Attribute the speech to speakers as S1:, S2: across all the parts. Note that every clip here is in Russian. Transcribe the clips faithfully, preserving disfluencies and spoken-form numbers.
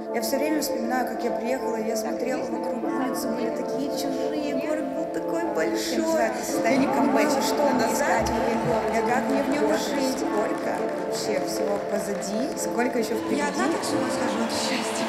S1: Я все время вспоминаю, как я приехала, и я смотрела вокруг, улицы были такие чужие, город был такой большой. Я не камбэчи, что мне искать в Егоре, как мне в нем жить, сколько вообще всего позади, сколько еще впереди.
S2: Я одна так с ума схожу от счастья.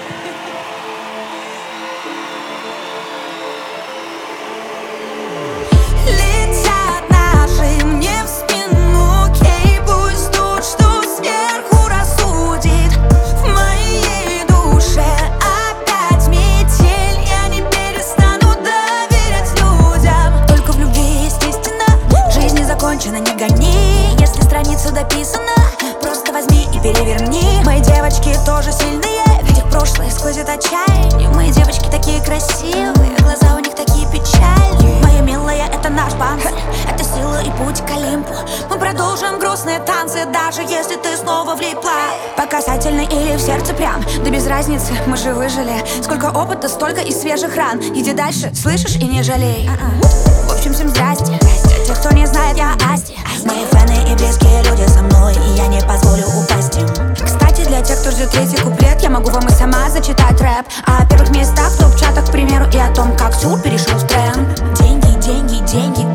S3: Не гони, если страница дописана, просто возьми и переверни. Мои девочки тоже сильные, ведь их прошлое сквозит отчаяние. Мои девочки такие красивые, глаза у них такие печальные. Моя милая, это наш панцирь, это сила и путь к Олимпу. Мы продолжим грустные танцы, даже если ты снова влипла. По касательной или в сердце прям, да без разницы, мы же выжили. Сколько опыта, столько и свежих ран. Иди дальше, слышишь, и не жалей. В общем, всем здрасте. Те, кто не знает, я Асти. Мои фэны и близкие люди со мной, и я не позволю упасть им. Кстати, для тех, кто ждет третий куплет, я могу вам и сама зачитать рэп о первых местах в топ-чатах, к примеру, и о том, как Сюр перешел в тренд. Деньги, деньги, деньги,